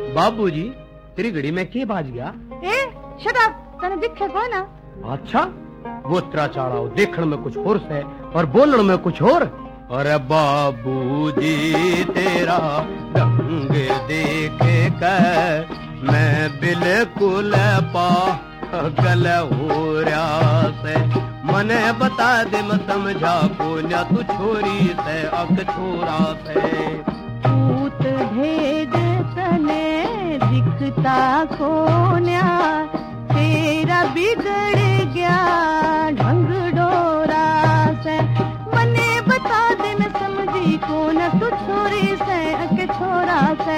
बाबूजी तेरी घड़ी में के बाज गया? ए शट अप, तने दिखे को ना? अच्छा वो तेरा चाड़ा देखण में कुछ और है और बोलण में कुछ और। अरे बाबूजी तेरा ढंग देख कर मैं बिल्कुल पागल हो रहा से। मने बता दे मैं समझा को न तू छोरी से अक छोरा से। भूत भेद तने दिखता को न्या, तेरा बिगड़ गया ढंग डोरा से। मने बता दे मैं समझी को न तू छोरी से अक छोरा से।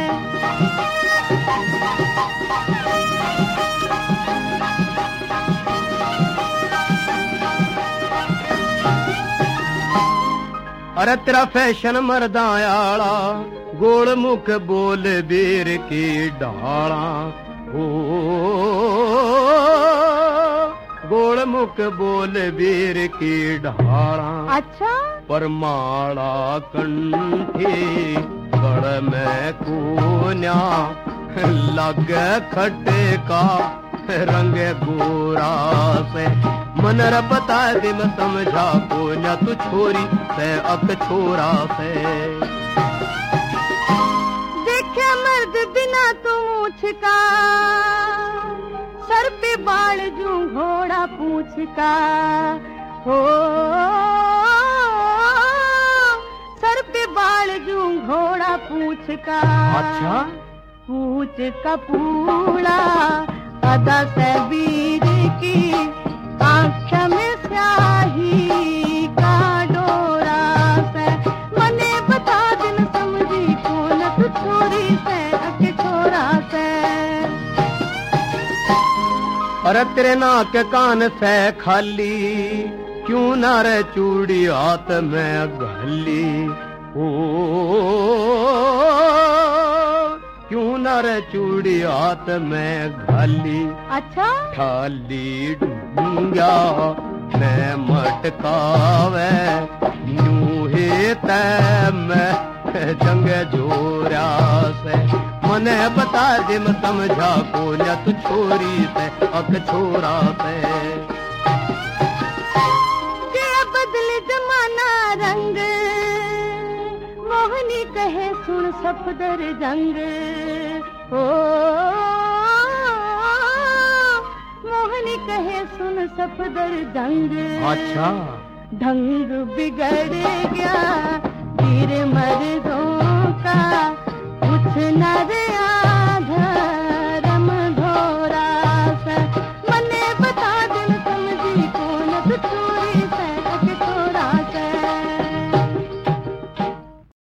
अरे तेरा फैशन मर्दायाला गोल मुख बोल बीर की डाला। ओ गोल मुख बोल बीर की ढाला। अच्छा परमाड़ा कंठी गड़ में कोन्या लग खट्टे का रंग गोरा से। मनर बता दे मैं समझा को न तू छोरी से अक छोरा से। देखे मर्द बिना तू मूछ का, सर पे बाल जू घोड़ा पूछ का। हो सर पे बाल जू घोड़ा पूछ का। अच्छा पूछ का पूड़ा अदा से वीर की, आँख में स्याही का डोरा से। मने बता दिन समझी कौन तू छोरी से अके छोरा से। अरे तेरे नाक कान से खाली क्यों ना रे चूड़ी हाथ में घली। ओ क्यों ना रे चूड़ी हाथ में घाली। अच्छा थाली ढूंढा मैं मटकावे यूं ही तै मैं जंग जोरा से। मने बता दे मैं समझा को न तू छोरी से अक छोरा से। बदले जमाना रंग, मोहनी कहे सुन सफदर जंग। ओ मोहनी कहे सुन सफदर जंग। अच्छा ढंग बिगड़ गया वीर मर्दों का, कुछ न रे